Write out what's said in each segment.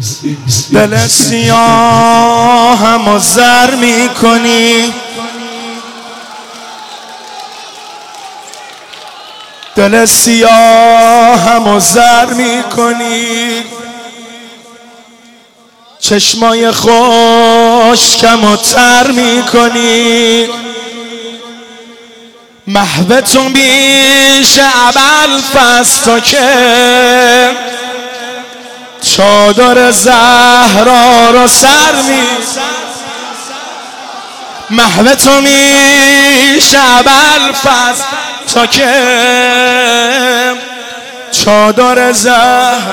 دل سیاهم و زر میکنی، دل سیاهم و زر میکنی، چشمای خشکم و تر میکنی، محو تو میشه ابوالفضل تو که چادر زهرا رو سر محو تو میشه ابوالفضل تو که چادر زهر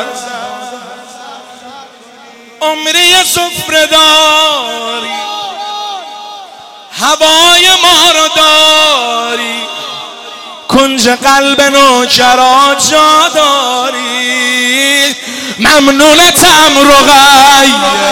عمری سفره داری، هوای ما رو داری، کنج قلب نوکرات جا داری، ممنونتم رقیه،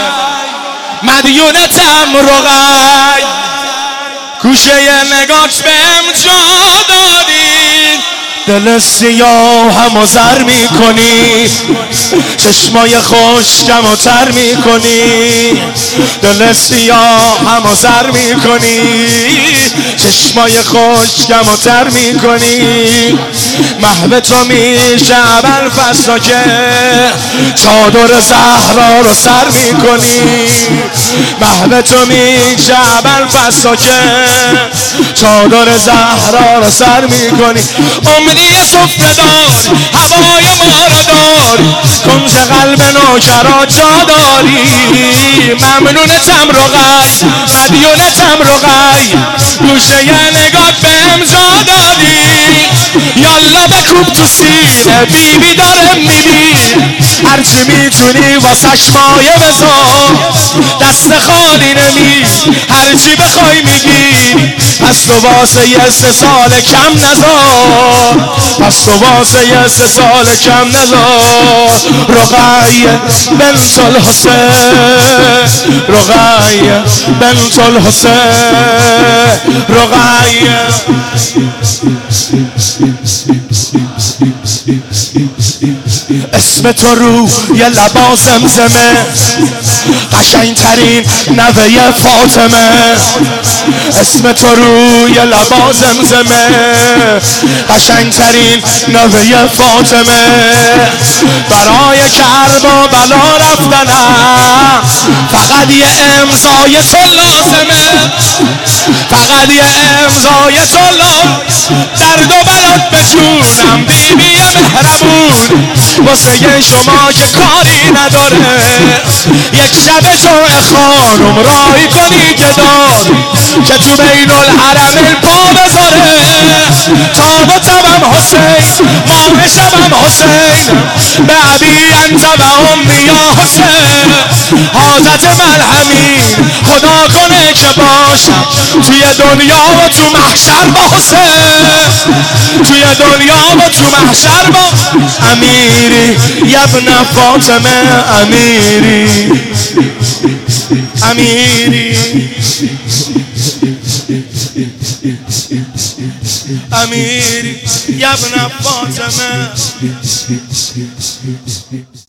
مدیونتم رقیه، گوشه نگاهت بهم جا داری، دل سیاهم و زر میکنی، چشمای خشکم و تر میکنی، دل سیاهم و زر میکنی، چشمای خشکم و تر میکنی، محو تو میشه ابوالفضل که چادر زهرا رو سر میکنی، محو تو میشه ابوالفضل که چادر زهرا رو سر میکنی، عمری سفره داری، هوای ما رو داری، کنج قلب نوکرات جا داری، ممنونتم رقیه، مدیونتم رقیه، گوشه نگات بهم جا دادی، یالا بکوب تو سینه بیبی داره میبین، هرچی میتونی واسش مایه بذار، دست خالی نمی هرچی بخوای میگی، پس تو واسه یه 3 سال کم نذار، پس تو واسه یه 3 سال کم نذار، رقیه بنت الحسین، رقیه بنت الحسین، رقیه اسم تو رو یه لبا زمزمه، قشنگترین نوه فاطمه، اسم تو رو یه لبا زمزمه، قشنگترین نوه فاطمه، برای کرب و بلا رفتنم فقط یه امضای تو لازمه، فقط یه امضای تو لازمه، درد و بلات به جونم بیبی مهربون، واسه شما که کاری نداره، یک شب جمعه خانم رای کنی که دار، که تو بین الحرمین پا بذاره، تاب و تبم حسین، ماه شبم حسین، به ابی انت و امی یا حسین، حاجت ملهمین خدا کنه که باشم توی دنیا و تو محشر با حسین، توی دنیا و تو محشر با امیری یبن فاطمه، امیری امیری امیری یبن فاطمه.